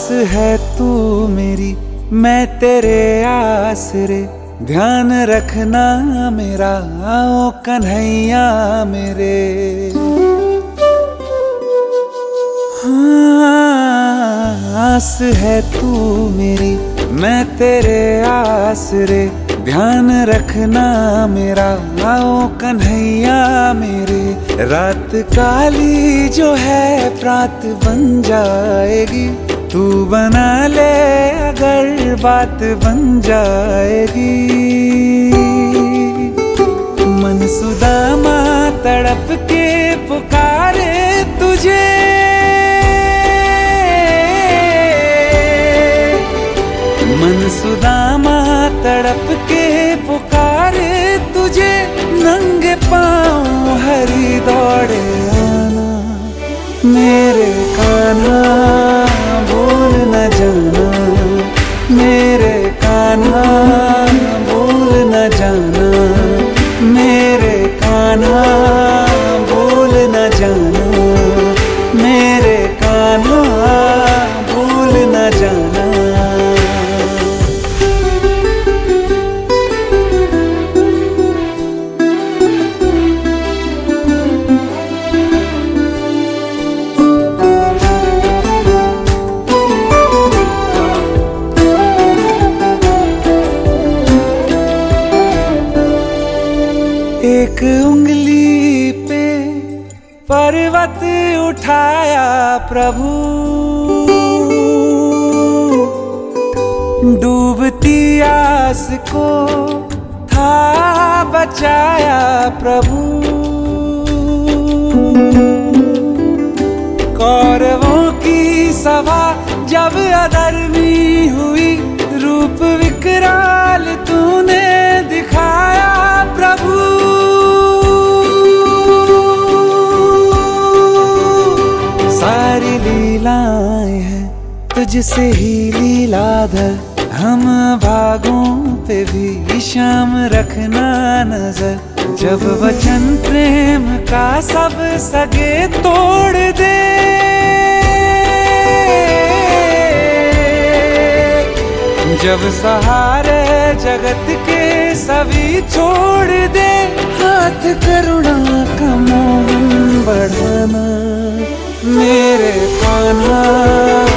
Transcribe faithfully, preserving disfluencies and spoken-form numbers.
है तू मेरी, मैं तेरे आसरे, ध्यान रखना मेरा ओ कन्हैया मेरे। हाँ, आस है तू मेरी, मैं तेरे आसरे, ध्यान रखना मेरा ओ कन्हैया मेरे। रात काली जो है प्रात बन जाएगी, तू बना ले अगर बात बन जाएगी। मन सुदामा तड़प के पुकारे तुझे, मन सुदामा तड़प के पुकारे तुझे, नंगे पाँव हरी दौड़े आना मेरे कान्हा, भूल न जाना मेरे कान्हा, भूल न जाना मेरे कान्हा, भूल न जाना मेरे कान्हा, भूल न जाना। एक उंगली पे पर्वत उठाया प्रभु, डूबती आस को था बचाया प्रभु। कौरवों की सभा जब अधर्मी हुई, रूप विकराल तूने दिखाया प्रभु। सारी लीलाएं हैं तुझसे ही लीलाधर, हम भागों पे भी शाम रखना नजर। जब वचन प्रेम का सब सगे तोड़ दे, जब सहारे जगत के सभी छोड़ दे, हाथ करुणा का मोहन बढ़ाना मेरे कान्हा।